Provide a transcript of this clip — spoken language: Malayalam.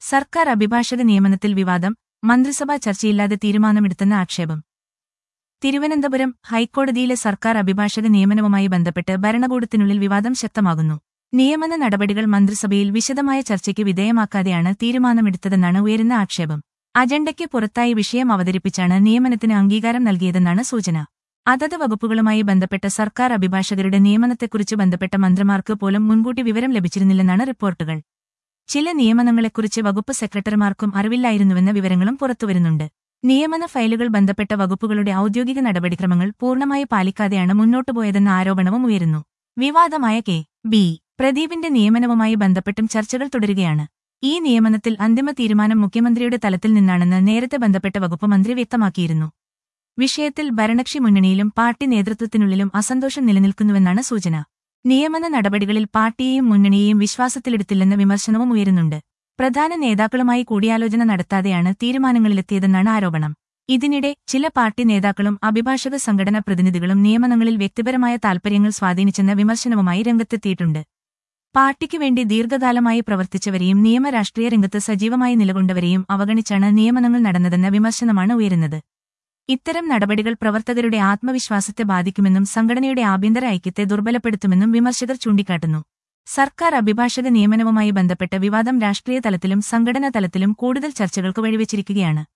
സർക്കാർ അഭിഭാഷക നിയമനത്തിൽ വിവാദം, മന്ത്രിസഭാ ചർച്ചയില്ലാതെ തീരുമാനമെടുത്തെന്ന ആക്ഷേപം. തിരുവനന്തപുരം ഹൈക്കോടതിയിലെ സർക്കാർ അഭിഭാഷക നിയമനവുമായി ബന്ധപ്പെട്ട് ഭരണകൂടത്തിനുള്ളിൽ വിവാദം ശക്തമാകുന്നു. നിയമന നടപടികൾ മന്ത്രിസഭയിൽ വിശദമായ ചർച്ചയ്ക്ക് വിധേയമാക്കാതെയാണ് തീരുമാനമെടുത്തതെന്നാണ് ഉയരുന്ന ആക്ഷേപം. അജണ്ടയ്ക്ക് പുറത്തായി വിഷയം അവതരിപ്പിച്ചാണ് നിയമനത്തിന് അംഗീകാരം നൽകിയതെന്നാണ് സൂചന. അതത് വകുപ്പുകളുമായി ബന്ധപ്പെട്ട സർക്കാർ അഭിഭാഷകരുടെ നിയമനത്തെക്കുറിച്ച് ബന്ധപ്പെട്ട മന്ത്രിമാർക്ക് പോലും മുൻകൂട്ടി വിവരം ലഭിച്ചിരുന്നില്ലെന്നാണ് റിപ്പോർട്ടുകൾ. ചില നിയമനങ്ങളെക്കുറിച്ച് വകുപ്പ് സെക്രട്ടറിമാർക്കും അറിവില്ലായിരുന്നുവെന്ന വിവരങ്ങളും പുറത്തുവരുന്നുണ്ട്. നിയമന ഫയലുകൾ ബന്ധപ്പെട്ട വകുപ്പുകളുടെ ഔദ്യോഗിക നടപടിക്രമങ്ങൾ പൂർണ്ണമായി പാലിക്കാതെയാണ് മുന്നോട്ടുപോയതെന്ന ആരോപണവും ഉയരുന്നു. വിവാദമായ കെ.ബി. പ്രദീപിന്റെ നിയമനവുമായി ബന്ധപ്പെട്ടും ചർച്ചകൾ തുടരുകയാണ്. ഈ നിയമനത്തിൽ അന്തിമ തീരുമാനം മുഖ്യമന്ത്രിയുടെ തലത്തിൽ നിന്നാണെന്ന് നേരത്തെ ബന്ധപ്പെട്ട വകുപ്പ് മന്ത്രി വ്യക്തമാക്കിയിരുന്നു. വിഷയത്തിൽ ഭരണകക്ഷി മുന്നണിയിലും പാർട്ടി നേതൃത്വത്തിനുള്ളിലും അസന്തോഷം നിലനിൽക്കുന്നുവെന്നാണ് സൂചന. നിയമന നടപടികളിൽ പാർട്ടിയെയും മുന്നണിയെയും വിശ്വാസത്തിലെടുത്തില്ലെന്ന വിമർശനവും ഉയരുന്നുണ്ട്. പ്രധാന നേതാക്കളുമായി കൂടിയാലോചന നടത്താതെയാണ് തീരുമാനങ്ങളിലെത്തിയതെന്നാണ് ആരോപണം. ഇതിനിടെ ചില പാർട്ടി നേതാക്കളും അഭിഭാഷക സംഘടനാ പ്രതിനിധികളും നിയമനങ്ങളിൽ വ്യക്തിപരമായ താൽപര്യങ്ങൾ സ്വാധീനിച്ചെന്ന വിമർശനവുമായി രംഗത്തെത്തിയിട്ടുണ്ട്. പാർട്ടിക്ക് വേണ്ടി ദീർഘകാലമായി പ്രവർത്തിച്ചവരെയും നിയമരാഷ്ട്രീയ രംഗത്ത് സജീവമായി നിലകൊണ്ടവരെയും അവഗണിച്ചാണ് നിയമനങ്ങൾ നടന്നതെന്ന വിമർശനമാണ് ഉയരുന്നത്. ഇത്തരം നടപടികൾ പ്രവർത്തകരുടെ ആത്മവിശ്വാസത്തെ ബാധിക്കുമെന്നും സംഘടനയുടെ ആഭ്യന്തര ഐക്യത്തെ ദുർബലപ്പെടുത്തുമെന്നും വിമർശകർ ചൂണ്ടിക്കാട്ടുന്നു. സർക്കാർ അഭിഭാഷക നിയമനവുമായി ബന്ധപ്പെട്ട വിവാദം രാഷ്ട്രീയ തലത്തിലും സംഘടനാ തലത്തിലും കൂടുതൽ ചർച്ചകൾക്ക് വഴിവെച്ചിരിക്കുകയാണ്.